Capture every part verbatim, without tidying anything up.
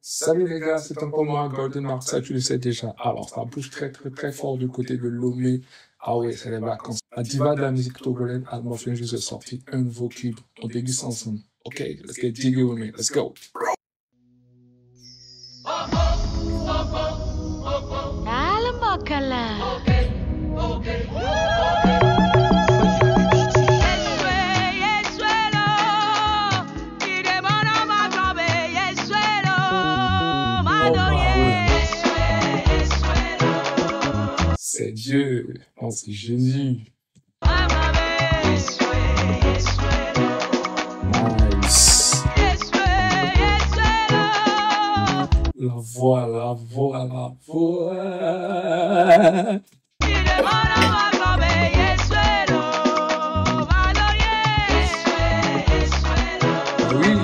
Salut les gars, c'est encore moi, Golden Mark, ça tu le sais déjà. Alors, ça bouge très très très fort du côté de Lomé. Ah ouais, c'est les vacances. La diva de la musique togolaise, Alma vient juste de sortir un nouveau clip. On déguste ensemble. Ok, let's get jiggy with me, let's go. Calma, cala. C'est Dieu, non, c'est Jésus. Nice. La voix, la voix, la voix. Oui.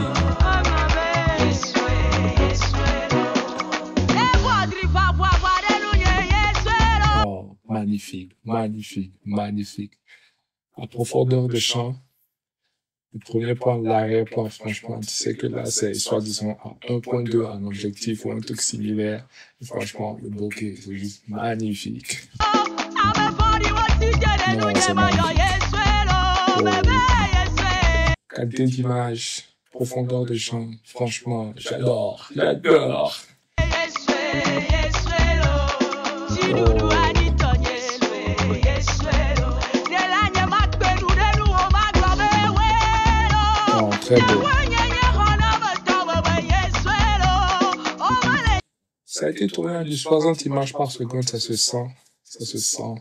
Oh, magnifique, magnifique, magnifique. La profondeur de chant. Le premier point, l'arrière-point, franchement, tu sais que là, c'est soi-disant à un point deux un objectif ou un truc similaire. Et franchement, le bokeh, c'est juste magnifique. Non, c'est magnifique. Oh. Qualité d'image, profondeur de chant, franchement, j'adore, j'adore. Oh. Oh, très beau. Ça a été tourné à du soixante images par seconde, ça se sent, ça se sent.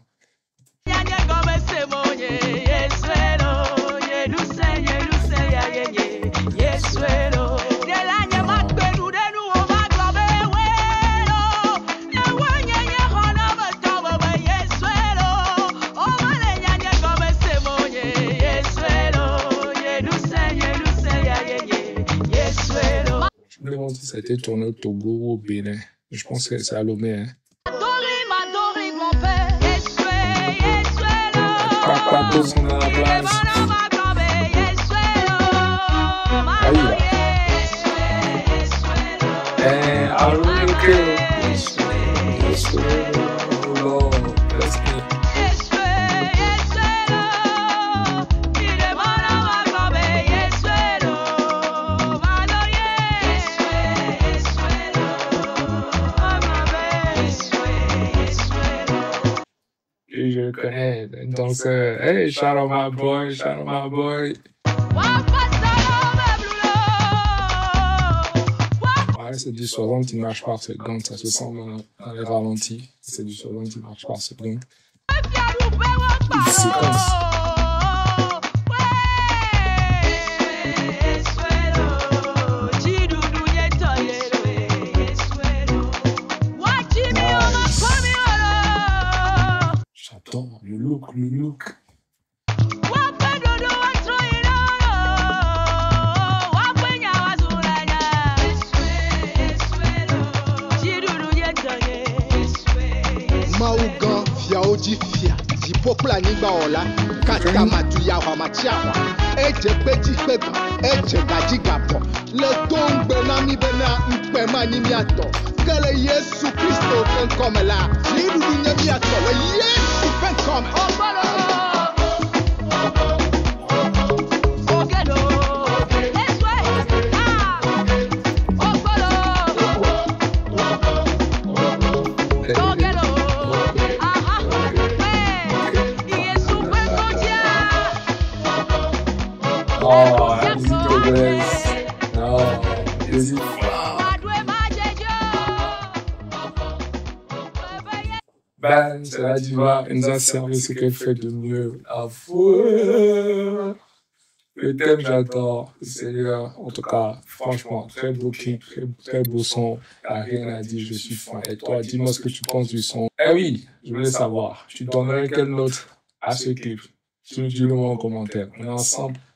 Je me demande si ça a été tourné au Togo ou au Bénin. Je pense que c'est à Lomé, hein. Papa, tous sont dans la place. Aïe, là. Eh, allô, ok. Lord, bless me. Et je le connais, donc euh, hey, shout out my boy, shout out my boy. Ouais, c'est du soixante images par seconde, ça se sent dans, dans les ralentis. C'est du soixante images par seconde. Une séquence. J'adore le look, le look. Maugan fiaoji fia jipopla nigba ola kata matuya wa machiawa eje peji pega eje gaji gapo le tongbe na mi bena mpe mani mi ato kele Yesu Kristo fen comme là jidu dunya mi ato le Yesu fen comme oh bala Oh, la musique togolaise. Non, musique. Ben, c'est la diva, elle nous a servi ce qu'elle fait de mieux. La voix. Le thème, j'adore. Seigneur, en tout cas, franchement, très beau clip, très, très beau son. Y'a rien à dire, je suis fan. Et toi, dis-moi ce que tu penses du son. Eh oui, je voulais savoir, tu donnerais quelle note à ce clip? Tu nous dis-le en commentaire. On est ensemble.